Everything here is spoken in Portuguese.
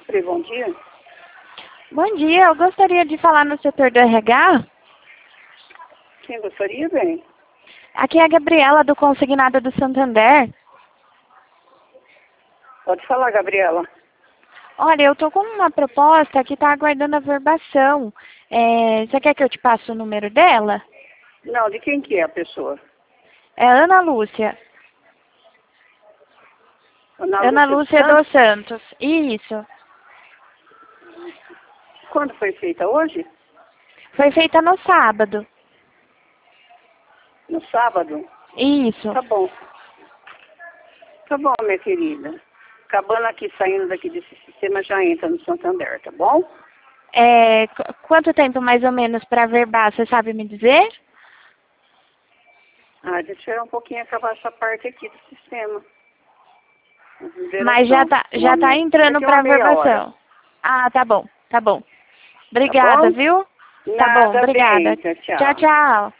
Frei, bom dia. Bom dia, eu gostaria de falar no setor do RH. Quem gostaria, bem? Aqui é a Gabriela, do Consignado do Santander. Pode falar, Gabriela. Olha, eu tô com uma proposta que tá aguardando a verbação. Você quer que eu te passe o número dela? Não, de quem que é a pessoa? É Ana Lúcia. Ana Lúcia dos Santos. Isso. Quando foi feita? Hoje? Foi feita no sábado. No sábado? Isso. Tá bom. Tá bom, minha querida. Acabando aqui, saindo daqui desse sistema, já entra no Santander, tá bom? Quanto tempo mais ou menos para verbar, você sabe me dizer? Deixa eu tirar um pouquinho acabar essa parte aqui do sistema. Mas já tá entrando para verbação. Ah, tá bom, tá bom. Obrigada, Tá bom? viu? Tá Nada, bom, obrigada. bem. Tchau, Tchau, tchau.